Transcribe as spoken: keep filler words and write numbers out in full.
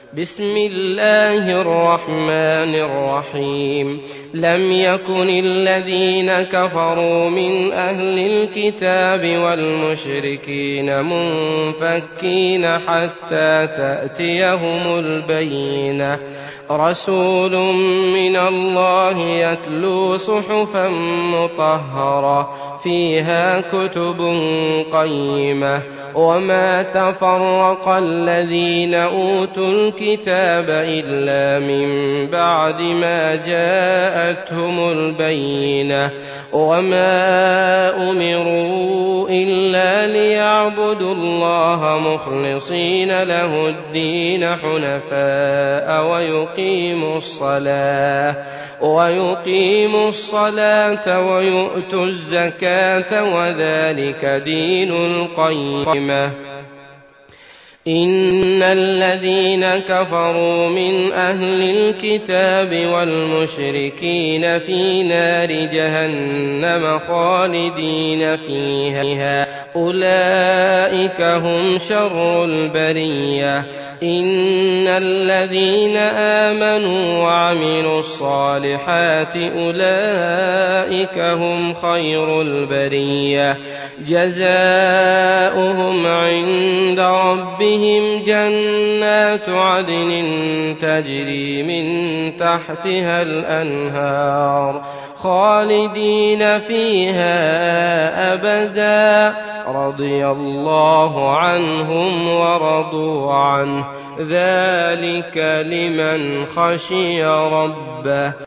بسم الله الرحمن الرحيم لم يكن الذين كفروا من أهل الكتاب والمشركين منفكين حتى تأتيهم البينة رسول من الله يتلو صحفا مطهرة فيها كتب قيمة وما تفرق الذين أوتوا الكتاب إلا من بعد ما جاءتهم البينة وما أمروا إلا ليعبدوا الله مخلصين له الدين حنفاء ويقيموا الصلاة ويقيموا الصلاة ويؤتوا الزكاة وذلك دين القيمة إن الذين كفروا من أهل الكتاب والمشركين في نار جهنم خالدين فيها أولئك هم شر البرية إن الذين آمنوا وعملوا الصالحات أولئك هم خير البرية جزاؤهم عند ربهم جنات عدن تجري من تحتها الأنهار خالدين فيها أبدا رضي الله عنهم ورضوا عنه ذلك لمن خشي ربه.